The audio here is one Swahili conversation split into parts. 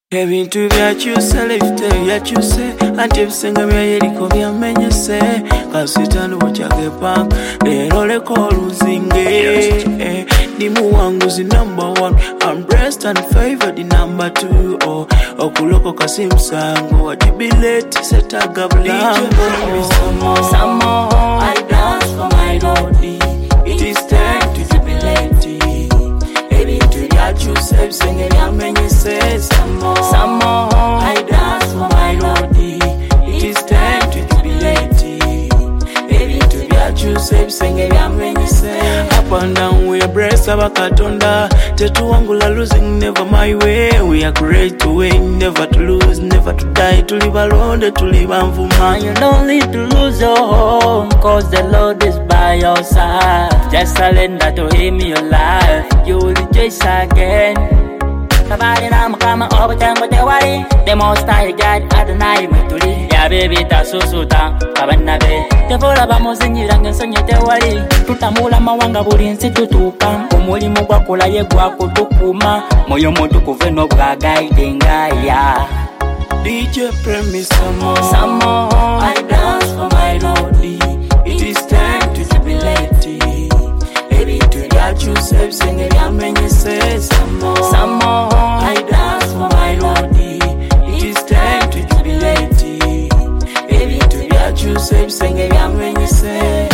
Ebintu byakyuse lifte byakyuse ate ebisenga byayeriko byamenyese kasitani bukyage bank leero leko oluzinge ni muwanguzi #1 I'm blessed and favored #2 okulokoka si musango wajibileti setaga bulango Some more I dance for my lordy. It is time to jubilate. Ebintu byakyuse ebisenga byamenyese Some more I dance for my lordy. It is time to jubilate. Ebintu byakyuse ebisenga byamenyese up and down we are blessed abakatonda tetuwangula losing never my way we are great to win never to lose never to die tuli balonde tuli banvuma You don't need to lose your home, cause the Lord is by your side. Just surrender to Him your life, you will rejoice again. Kabali na mukama obutango tewali, the most high God Adonai mwituli. Ya baby tasusuta kabanabe, tevola bamuzinyira ng'ensonyi tewali. Tutambula mawanga buli nsi tutuuka, omulimu gwakola ye gwakutukuma, moyo mutukuve n'obwagayidenga ya. DJ Premise some more. Some more I dance for my lordy. It is time to jubilate. Ebintu byakyuse ebisenga byamenyese Some more I dance for my lordy. It is time to jubilate. Ebintu byakyuse ebisenga byamenyese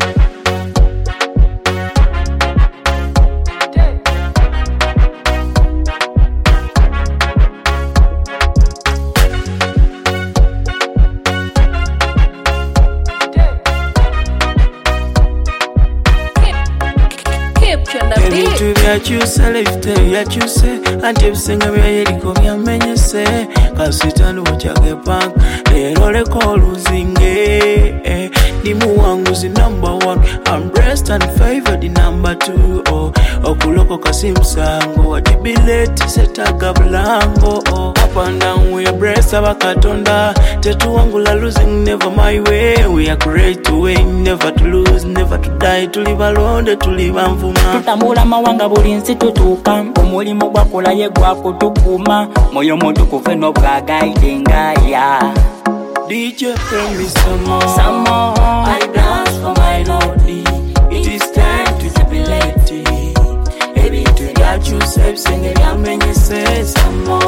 ebintu byakyuse lifte byakyuse ate ebisenga byayeriko byamenyese kasitani bukyage bank leero leko oluzinge ni muwanguzi #1 I'm blessed and favored #2 okulokoka si musango wajibileti setaga bulango up and down we are blessed abakatonda tetuwangula losing never my way we are great to win never to lose never to die tuli balonde tuli banvuma tutambula mawanga buli nsi tutuuka, omulimu gwakola ye gwakutukuma, moyo mutukuve n'obwagayidenga ya. DJ Premise some more. Some more I dance for my lordy. It is time to jubilate. Ebintu byakyuse ebisenga byamenyese